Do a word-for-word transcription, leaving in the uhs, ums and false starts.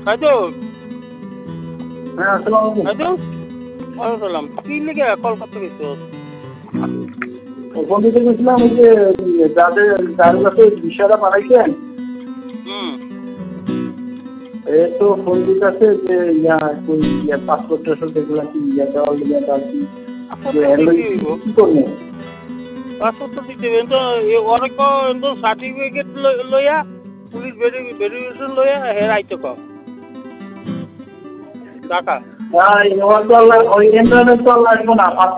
তাইতো হ্যাঁ আসসালামু আলাইকুম। তাইতো ওয়ালাইকুম কি লিখে কল করতে গেছো? ফোন দিতে গেছিলাম ওই যে যাদের যার কাছে ভিসাটা পাঠাইছেন হুম এ তো ফোন দিতেছে যে ইয়া কোন ইয়া পাসপোর্ট টাসপোর্ট এগুলো কি ইয়া দেওয়ার লিগে আর কি কি করবো? পাসপোর্ট তো দিতে হবে তো অনেক সার্টিফিকেট লইয়া পুলিশ ভেরিফিকেশন লইয়া হের আইতে কম ঢাকা ওই ইন্টারনেট তো লাগবে না।